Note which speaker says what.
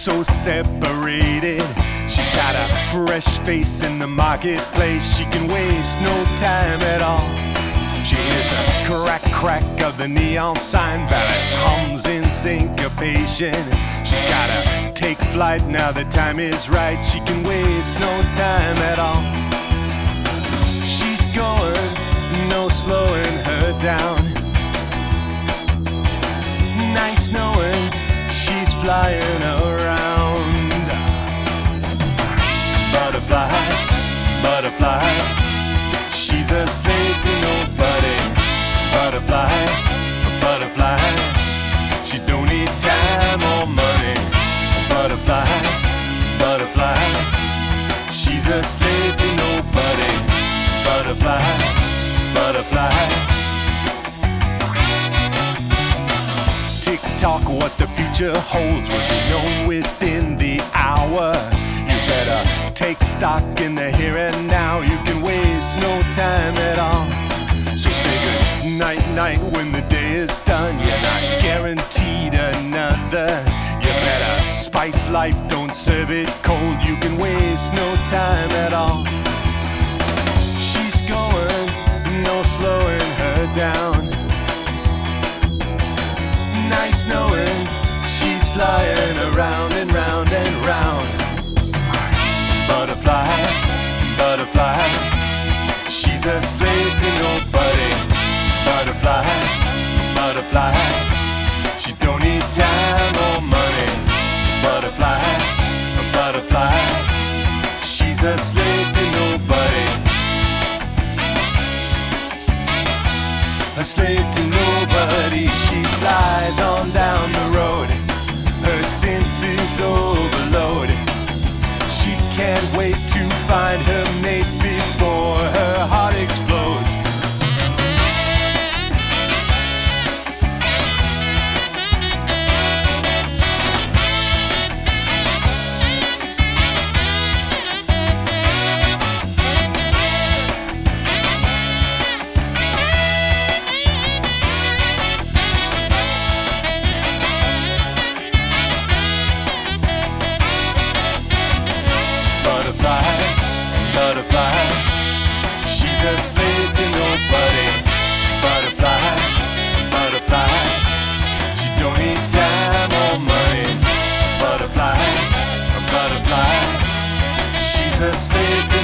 Speaker 1: so separated. She's got a fresh face in the marketplace. She can waste no time at all. She hears the crack, crack of the neon sign. Balance hums in syncopation. She's gotta take flight now, the time is right. She can waste no time at all. She's going, no slowing her down. Nice knowing she's flying around. Butterfly, butterfly, she's a slave to nobody. Butterfly, butterfly, she don't need time or money. Butterfly, butterfly, she's a slave to nobody. Butterfly, butterfly. Tick-tock, what the future holds will be known within the hour. You better take stock in the here and now. You can waste no time at all. So say good night, night when the day is done. You're not guaranteed another. You better spice life, don't serve it cold. You can waste no time at all. She's going, no slowing her down. Nice knowing she's flying around and round and round. Butterfly, butterfly, she's a slave to nobody. Butterfly, butterfly, she don't need time or money. Butterfly, butterfly, she's a slave to nobody. A slave to nobody, she flies on down the road. Her senses overload. She can't wait to find her mate before her heart explodes. Butterfly, she's a slave to nobody. Butterfly, butterfly, she don't need time or money. Butterfly, butterfly, she's a slave to